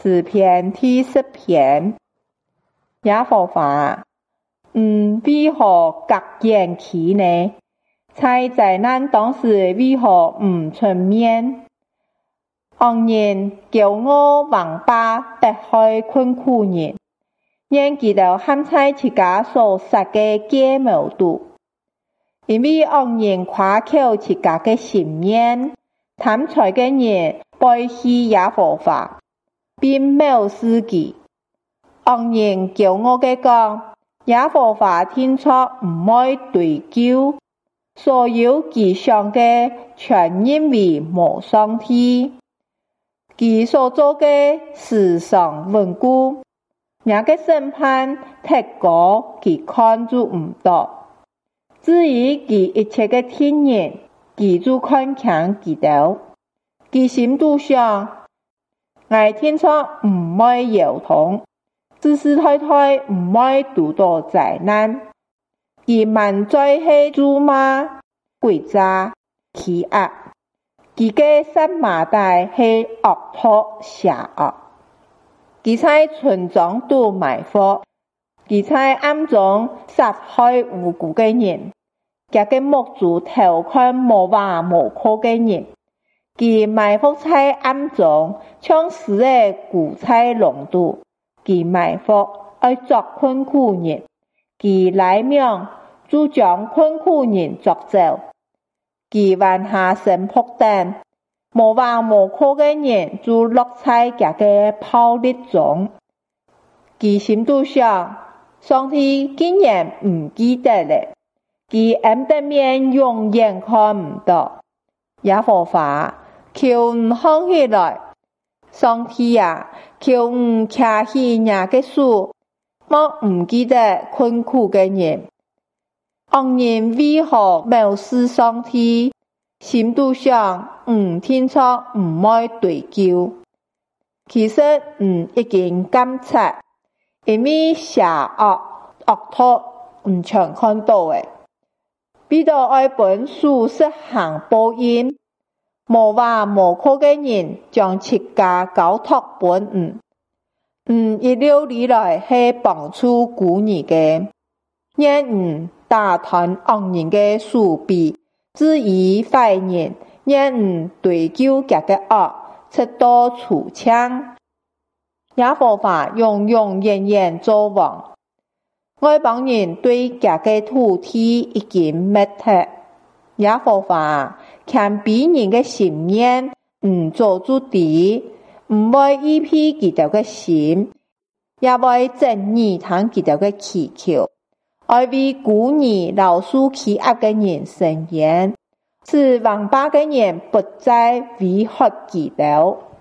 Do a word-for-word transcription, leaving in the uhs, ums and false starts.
诗篇第十篇，耶和华，嗯，为何格言其呢？在灾难当时为何唔出面？昂然骄傲王霸，迫害困苦人，让佢哋陷在自家所殺嘅計謀度。因為昂然誇口自家嘅善面，貪財嘅人背棄耶和華，並藐視佢。昂然驕傲嘅講，耶和華天錯唔愛對救，所有其上嘅全因為無上帝。佢所做嘅時常穩固，人嘅審判太高，佢看就唔到。至於佢一切嘅天人，佢就看輕佢哋。佢心度想，我天錯唔愛搖動，世世代代唔愛遇到災難。佢萬載係咒罵、詭詐、欺壓。佢嘅殺馬代係惡毒邪惡，佢在村莊度埋伏，佢在暗中殺害無辜嘅人，佢嘅目珠偷看無話無靠嘅人，佢埋伏在暗中，將死嘅固在籠度，佢埋伏愛捉困苦人，佢賴命就將困苦人捉走。佢還下神仆等，無話無靠嘅人就落在佢嘅炮力中。佢心度想，上帝竟然唔記得咧，佢暗地面永遠看唔到。耶和華，求唔放起來，上帝啊，求唔卡起人嘅手，莫唔記得困苦嘅人。昂然為何藐視上帝？心度想，唔天錯唔愛對救。其實唔已經監察，因為邪惡惡毒唔常看到嘅。彼得愛本書實行報應，無話無靠嘅人將自家交託本唔，唔一路以來係幫助孤兒嘅，讓唔打斷惡人嘅手臂，至於壞人，讓唔對救佢嘅惡，直到除槍。耶和華永永遠遠做王，外邦人對佢嘅土地已經滅絕。耶和華看別人嘅心面，唔做主地，唔會依庇佢哋嘅心，也會正義聽佢哋嘅祈求。愛為孤兒老受欺壓嘅人伸冤，使王霸嘅人不再危害佢哋。